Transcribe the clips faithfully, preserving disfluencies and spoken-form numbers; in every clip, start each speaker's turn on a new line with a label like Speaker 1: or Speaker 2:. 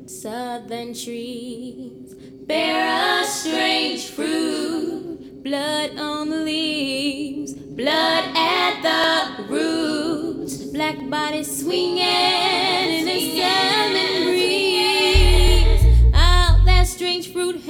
Speaker 1: Southern trees bear a strange fruit, blood on the leaves, blood at the roots, black bodies swinging in the summer breeze. Out that strange fruit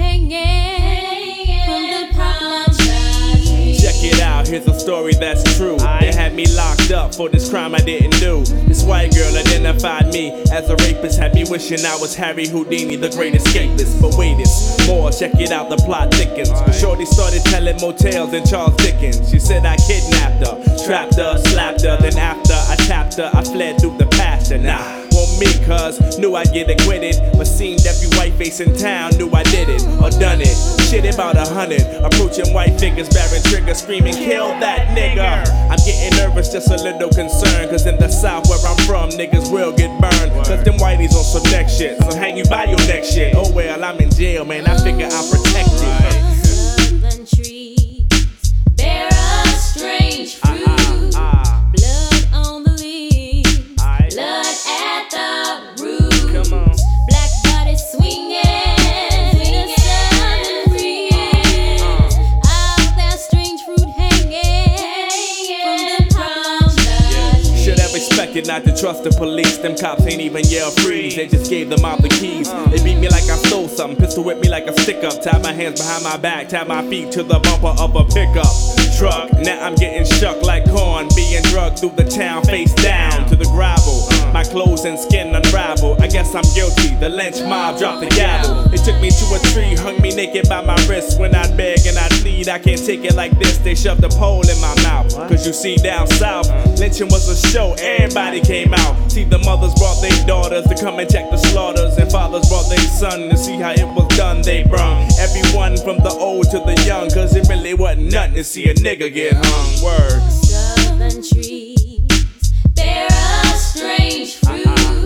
Speaker 1: hanging from the poplar trees.
Speaker 2: Check it out, here's a story that's true. They had me locked up for this crime I didn't do. This white girl identified me as a rapist, had me wishing I was Harry Houdini, the great escapist. But wait, it's more, check it out, the plot thickens. Shorty started telling motels and Charles Dickens. She said I kidnapped her, trapped her, slapped her. Then after I tapped her, I fled through the pasture. Nah, want me cuz knew I'd get acquitted, but seemed every white face in town knew I did it or done it. Shit about a hundred approaching white figures, bearing triggers, screaming kill that nigga. I'm getting nervous, just a little concerned, cause in the south where I'm from, niggas will get burned. Cause them whiteys on some neck shit, some hang you by your neck shit. Oh well, I'm in jail, man, I figure I'm protected.
Speaker 1: Southern trees bear a strange fruit, blood on the leaves, blood at the roots, black bodies swinging in the southern breeze. Out that strange fruit hanging from the palm trees.
Speaker 2: Should have expected not to trust the police. Them cops ain't even yell freeze, they just gave them out the keys. They beat me like I stole something, pistol whipped me like a stick up, tied my hands behind my back, tied my feet to the bumper of a pickup truck. Now I'm getting shook like corn, being drugged through the town, face down to the gravel. My clothes and skin unravel. I guess I'm guilty. The lynch mob dropped the gavel. They took me to a tree, hung me naked by my wrist. When I'd beg and I'd plead, I can't take it like this. They shoved a pole in my mouth. Cause you see, down south, lynching was a show. Everybody came out. See, the mothers brought their daughters to come and check the slaughters, and fathers brought their son to see how it was done. They brung everyone from the old to the young, cause it really wasn't nothing to see a nigga get hung. Word.
Speaker 1: Southern trees bear a strange fruit,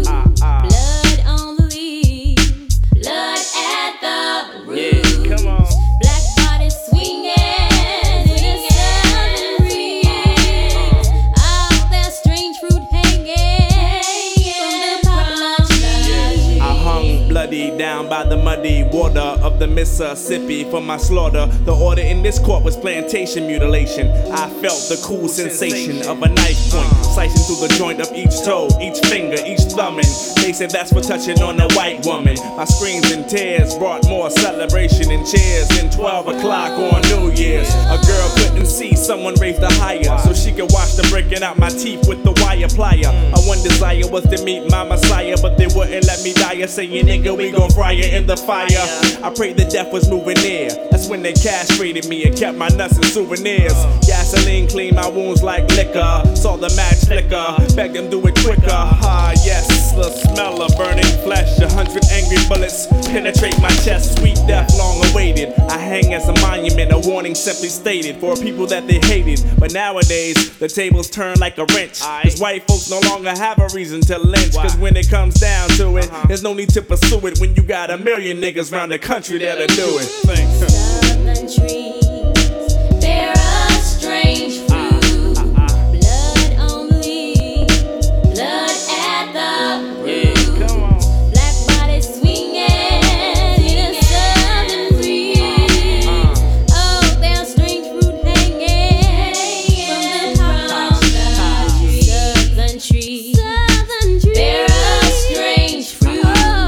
Speaker 1: blood on the leaves, blood at the roots, black bodies swinging in the southern breeze. Out that strange fruit hanging from the poplar trees.
Speaker 2: I hung bloody down by the muddy water of the Mississippi for my slaughter. The order in this court was plantation mutilation. I felt the cool sensation of a knife point slicing through the joint of each toe, each finger, each thumb. And they said that's for touching on a white woman. My screams and tears brought more celebration and cheers than twelve o'clock on New Year's. A girl couldn't see, someone raised her higher so she could watch the breaking out my teeth with the wire plier. My one desire was to meet my Messiah, but they wouldn't let me die. Saying, nigga, we gon' fry you in the fire. I prayed the death was moving near. That's when they castrated me and kept my nuts and souvenirs. Gasoline cleaned my wounds like liquor. Saw the match flicker, begged them do it quicker. Ah, yes, the smell of burning flesh. A hundred angry bullets penetrate my chest. Sweet death long awaited. I hang as a monument, a warning simply stated for people that they hated. But nowadays, the tables turn like a wrench. Cause white folks no longer have a reason to lynch. Cause when it comes down to it, there's no need to pursue it when you got a million niggas around the country that'll do it. Thanks.
Speaker 1: Southern trees bear a strange fruit, blood on the leaves, blood at the roots, black bodies swinging in the southern breeze. Oh, there's strange fruit hanging from the palm trees. Southern trees bear a strange fruit,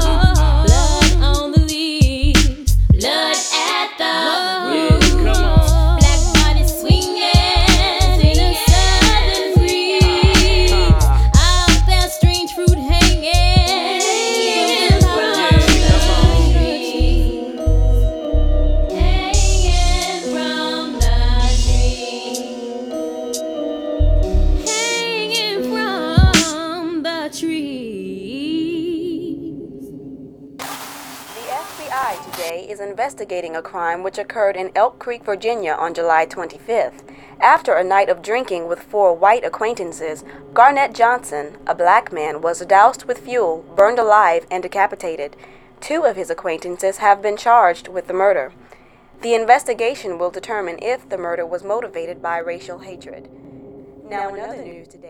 Speaker 1: blood on the leaves, blood at the roots, black bodies swinging in the southern breeze. Out there, strange fruit hanging from the trees, hanging from the trees, hanging from the trees.
Speaker 3: The F B I today is investigating a crime which occurred in Elk Creek, Virginia on July twenty-fifth. After a night of drinking with four white acquaintances, Garnett Johnson, a black man, was doused with fuel, burned alive, and decapitated. Two of his acquaintances have been charged with the murder. The investigation will determine if the murder was motivated by racial hatred. Now, in other news today.